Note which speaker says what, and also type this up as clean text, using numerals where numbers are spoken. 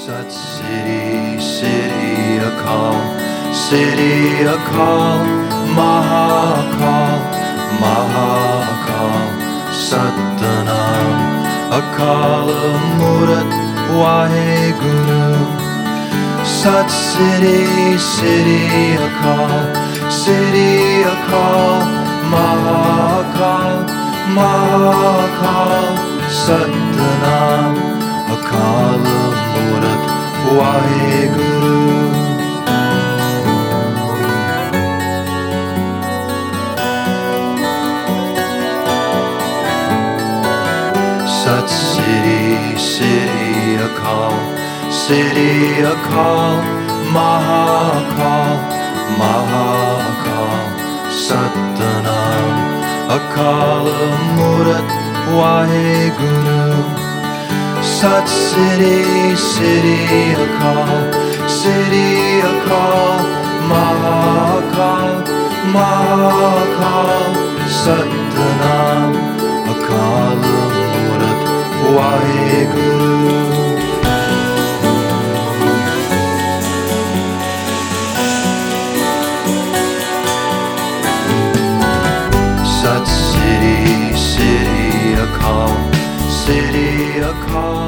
Speaker 1: Sat City, City Akal, City Akal, Mahakal, Mahakal, Satnam, Akal Murat, Waheguru. Sat City, City Akal, City Akal, Mahakal, Mahakal, Satnam, Akal Murat, Waheguru. Sat City, City Akal, City Akal, Mahakal, Mahakal, Satnam, Akal Murat, Waheguru. Sat City, City Akal, City Akal, Mahakal, Mahakal, Satnam, Akal Murat, Waheguru. Sat City, City Akal, City Akal,